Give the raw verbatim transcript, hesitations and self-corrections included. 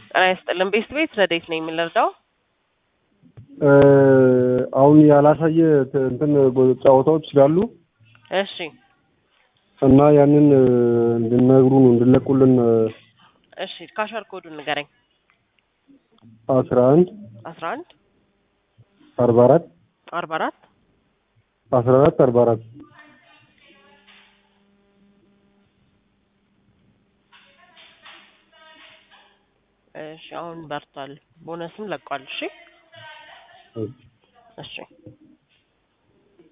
ጤና ይስጥልን ቤስት ቤት ረዴት ነኝ የምንረዳው? አሁን ያላሳየ እንትን ጫወታዎች ስላሉ እሺ እና ያንን እንድነግሩን እንድለቁልን። እሺ ካሸር ኮዱን ንገረኝ። አስራ አንድ አስራ አንድ አርባ አራት አርባ አራት አስራ አራት አርባ አራት እሺ አሁን በርቷል። ቦነስም ለቋል። እሺ እሺ